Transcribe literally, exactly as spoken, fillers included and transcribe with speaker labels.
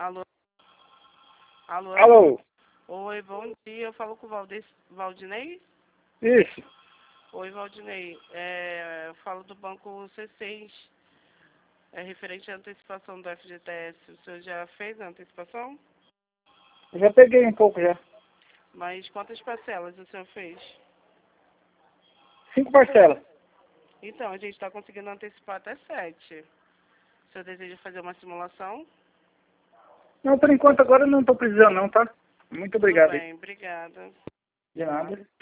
Speaker 1: Alô? Alô?
Speaker 2: Alô?
Speaker 1: Oi, bom dia. Eu falo com o Valdes... Valdinei?
Speaker 2: Isso.
Speaker 1: Oi, Valdinei. É, eu falo do banco C seis. É referente à antecipação do F G T S. O senhor já fez a antecipação?
Speaker 2: Eu já peguei um pouco já.
Speaker 1: Mas quantas parcelas o senhor fez?
Speaker 2: Cinco parcelas.
Speaker 1: Então, a gente está conseguindo antecipar até sete. O senhor deseja fazer uma simulação?
Speaker 2: Não, por enquanto agora eu não estou precisando não, tá? Muito
Speaker 1: Tudo
Speaker 2: obrigado aí.
Speaker 1: bem, obrigada.
Speaker 2: De nada.